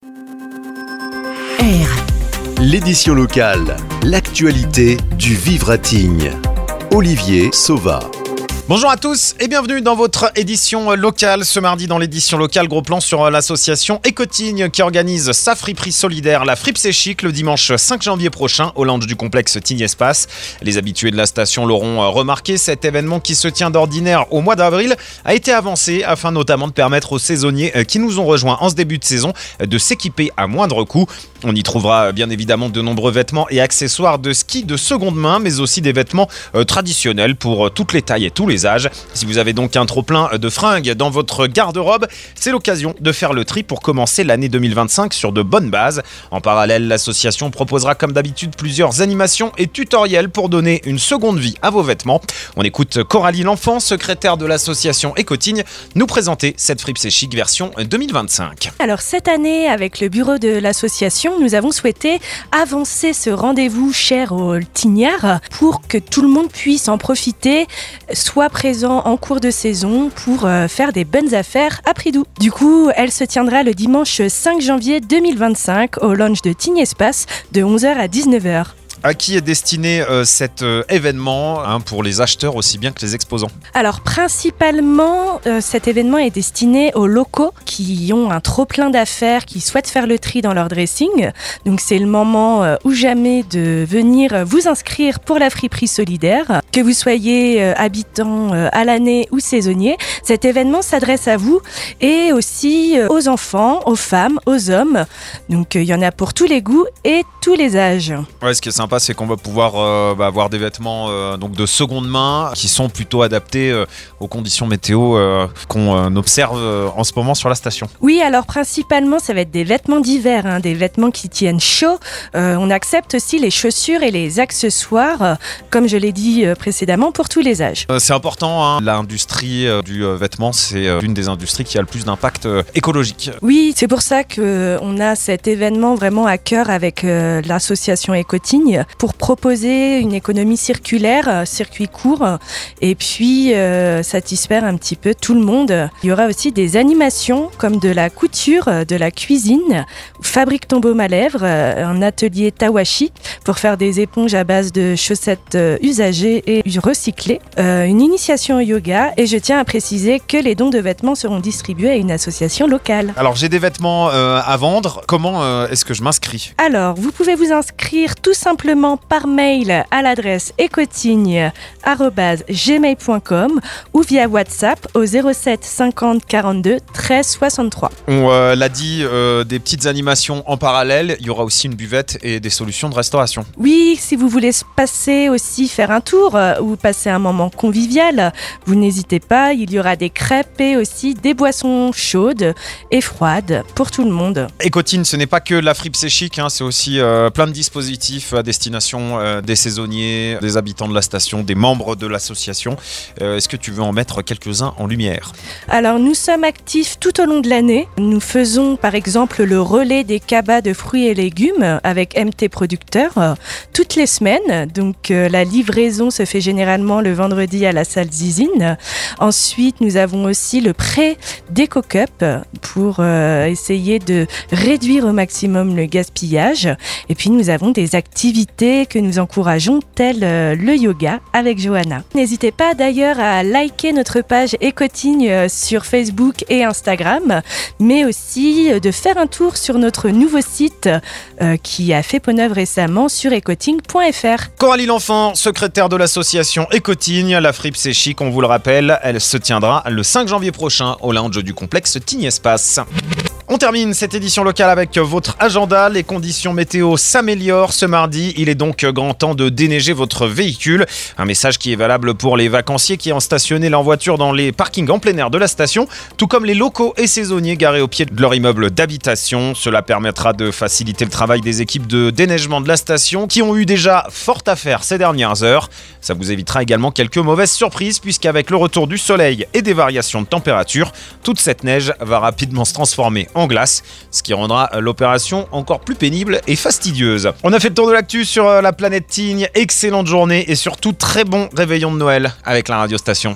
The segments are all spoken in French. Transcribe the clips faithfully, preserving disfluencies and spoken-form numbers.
R. L'édition locale, l'actualité du vivre à Tignes. Olivier Sauva. Bonjour à tous et bienvenue dans votre édition locale. Ce mardi dans l'édition locale, gros plan sur l'association Écotignes qui organise sa friperie solidaire, la Fripe C'est Chic, le dimanche cinq janvier prochain au lounge du complexe Tignes Espace. Les habitués de la station l'auront remarqué, cet événement qui se tient d'ordinaire au mois d'avril a été avancé afin notamment de permettre aux saisonniers qui nous ont rejoints en ce début de saison de s'équiper à moindre coût. On y trouvera bien évidemment de nombreux vêtements et accessoires de ski de seconde main, mais aussi des vêtements euh, traditionnels pour euh, toutes les tailles et tous les âges. Si vous avez donc un trop-plein de fringues dans votre garde-robe, c'est l'occasion de faire le tri pour commencer l'année deux mille vingt-cinq sur de bonnes bases. En parallèle, l'association proposera comme d'habitude plusieurs animations et tutoriels pour donner une seconde vie à vos vêtements. On écoute Coralie L'Enfant, secrétaire de l'association Écotignes, nous présenter cette Fripe C'est Chic version deux mille vingt-cinq. Alors cette année, avec le bureau de l'association, nous avons souhaité avancer ce rendez-vous cher aux Tignards pour que tout le monde puisse en profiter, soit présent en cours de saison pour euh, faire des bonnes affaires à prix doux. Du coup, elle se tiendra le dimanche cinq janvier deux mille vingt-cinq au lounge de Tignes Espace de onze heures à dix-neuf heures. À qui est destiné euh, cet euh, événement hein, pour les acheteurs aussi bien que les exposants? Alors principalement, euh, cet événement est destiné aux locaux qui ont un trop plein d'affaires, qui souhaitent faire le tri dans leur dressing. Donc c'est le moment euh, ou jamais de venir vous inscrire pour la friperie solidaire. Que vous soyez euh, habitant euh, à l'année ou saisonnier, cet événement s'adresse à vous et aussi euh, aux enfants, aux femmes, aux hommes. Donc il euh, y en a pour tous les goûts et tous les âges. Ouais, ce qui est sympa, c'est qu'on va pouvoir euh, bah, avoir des vêtements euh, donc de seconde main qui sont plutôt adaptés euh, aux conditions météo euh, qu'on euh, observe euh, en ce moment sur la station. Oui, alors principalement, ça va être des vêtements d'hiver, hein, des vêtements qui tiennent chaud. Euh, on accepte aussi les chaussures et les accessoires, euh, comme je l'ai dit euh, précédemment, pour tous les âges. Euh, c'est important, hein, l'industrie euh, du euh, vêtement, c'est euh, l'une des industries qui a le plus d'impact euh, écologique. Oui, c'est pour ça qu'on a cet événement vraiment à cœur avec euh, l'association Écotignes, pour proposer une économie circulaire, circuit court, et puis euh, satisfaire un petit peu tout le monde. Il y aura aussi des animations comme de la couture, de la cuisine, fabrique ton baume à lèvres, un atelier tawashi pour faire des éponges à base de chaussettes usagées et recyclées, euh, une initiation au yoga, et je tiens à préciser que les dons de vêtements seront distribués à une association locale. Alors j'ai des vêtements euh, à vendre, comment euh, est-ce que je m'inscris? Alors, vous pouvez vous inscrire tout simplement par mail à l'adresse écotignes arobase gmail point com ou via WhatsApp au zéro sept cinquante quarante-deux treize soixante-trois. On euh, l'a dit, euh, des petites animations en parallèle, il y aura aussi une buvette et des solutions de restauration. Oui, si vous voulez passer aussi, faire un tour euh, ou passer un moment convivial, vous n'hésitez pas, il y aura des crêpes et aussi des boissons chaudes et froides pour tout le monde. Écotignes, ce n'est pas que la Fripe C'est Chic, hein, c'est aussi euh, plein de dispositifs à destination euh, des saisonniers, des habitants de la station, des membres de l'association. Euh, est-ce que tu veux en mettre quelques-uns en lumière? Alors nous sommes actifs tout au long de l'année. Nous faisons par exemple le relais des cabas de fruits et légumes avec M T Producteurs euh, toutes les semaines. Donc euh, la livraison se fait généralement le vendredi à la salle Zizine. Ensuite nous avons aussi le prêt d'Eco Cup pour euh, essayer de réduire au maximum le gaspillage. Et puis nous avons des activités que nous encourageons, telles euh, le yoga avec Johanna. N'hésitez pas d'ailleurs à liker notre page Écotignes sur Facebook et Instagram, mais aussi de faire un tour sur notre nouveau site euh, qui a fait peau neuve récemment sur écotignes point f r. Coralie L'Enfant, secrétaire de l'association Écotignes, la Fripe C'est Chic, on vous le rappelle, elle se tiendra le cinq janvier prochain au lounge du complexe Tignes Espace. On termine cette édition locale avec votre agenda. Les conditions météo s'améliorent ce mardi. Il est donc grand temps de déneiger votre véhicule. Un message qui est valable pour les vacanciers qui ont stationné leur voiture dans les parkings en plein air de la station, tout comme les locaux et saisonniers garés au pied de leur immeuble d'habitation. Cela permettra de faciliter le travail des équipes de déneigement de la station qui ont eu déjà fort à faire ces dernières heures. Ça vous évitera également quelques mauvaises surprises puisqu'avec le retour du soleil et des variations de température, toute cette neige va rapidement se transformer en glace, ce qui rendra l'opération encore plus pénible et fastidieuse. On a fait le tour de l'actu sur la planète Tignes. Excellente journée et surtout très bon réveillon de Noël avec la radiostation.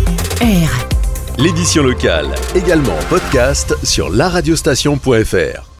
R. L'édition locale, également en podcast sur la radiostation point f r.